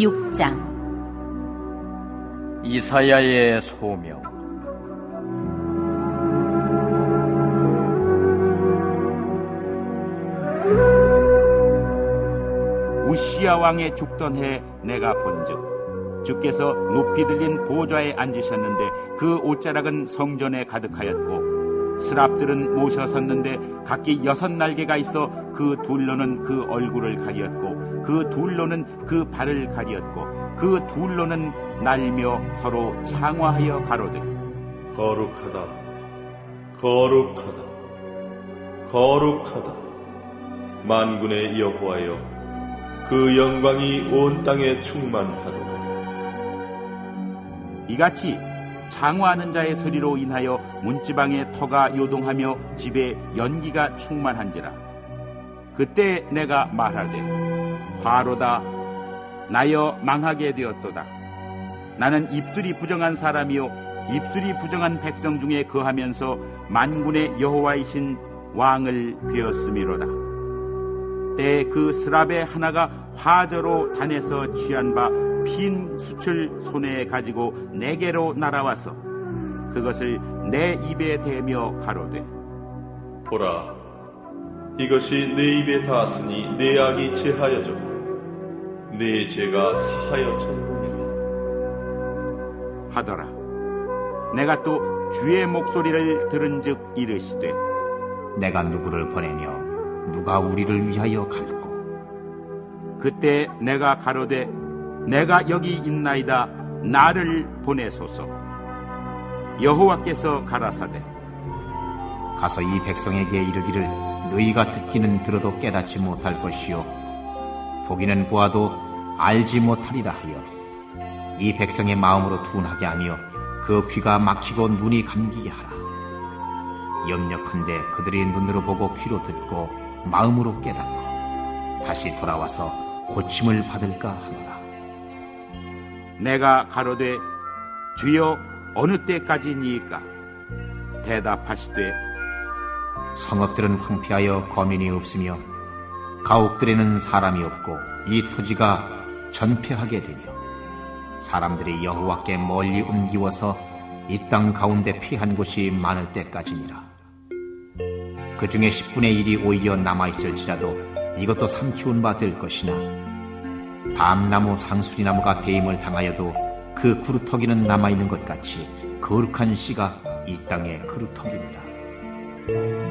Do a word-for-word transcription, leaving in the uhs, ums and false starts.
육 장. 이사야의 소명. 우시야 왕의 죽던 해 내가 본즉 주께서 높이 들린 보좌에 앉으셨는데 그 옷자락은 성전에 가득하였고 스랍들은 모셔 섰는데 각기 여섯 날개가 있어 그 둘로는 그 얼굴을 가리었고 그 둘로는 그 발을 가리었고 그 둘로는 날며 서로 창화하여 가로되 거룩하다 거룩하다 거룩하다 만군의 여호와여 그 영광이 온 땅에 충만하도다. 이같이 창화하는 자의 소리로 인하여 문지방의 터가 요동하며 집에 연기가 충만한지라. 그때 내가 말하되 화로다 나여 망하게 되었도다. 나는 입술이 부정한 사람이요 입술이 부정한 백성 중에 거하면서 만군의 여호와이신 왕을 베었음이로다. 때 그 스랍의 하나가 화저로 단에서 취한 바 핀 숯을 손에 가지고 내게로 날아와서 그것을 내 입에 대며 가로되 보라 이것이 내 입에 닿았으니 내 악이 제하여졌고 내 죄가 사하여졌느니라 하더라. 내가 또 주의 목소리를 들은즉 이르시되 내가 누구를 보내며 누가 우리를 위하여 갈고. 그때 내가 가로되 내가 여기 있나이다 나를 보내소서. 여호와께서 가라사대 가서 이 백성에게 이르기를 너희가 듣기는 들어도 깨닫지 못할 것이요 보기는 보아도 알지 못하리라 하여 이 백성의 마음으로 둔하게 하며 그 귀가 막히고 눈이 감기게 하라. 염려컨대 그들이 눈으로 보고 귀로 듣고 마음으로 깨닫고 다시 돌아와서 고침을 받을까 하노라. 내가 가로되 주여 어느 때까지니이까? 대답하시되 성읍들은 황폐하여 거민이 없으며 가옥들에는 사람이 없고 이 토지가 전폐하게 되며 사람들이 여호와께 멀리 옮기워서 이 땅 가운데 피한 곳이 많을 때까지니라. 그 중에 십분의 일이 오히려 남아있을지라도 이것도 삼키운 바 될 것이나 밤나무 상수리나무가 배임을 당하여도 그 그루터기는 남아있는 것 같이 거룩한 씨가 이 땅의 그루터기니라.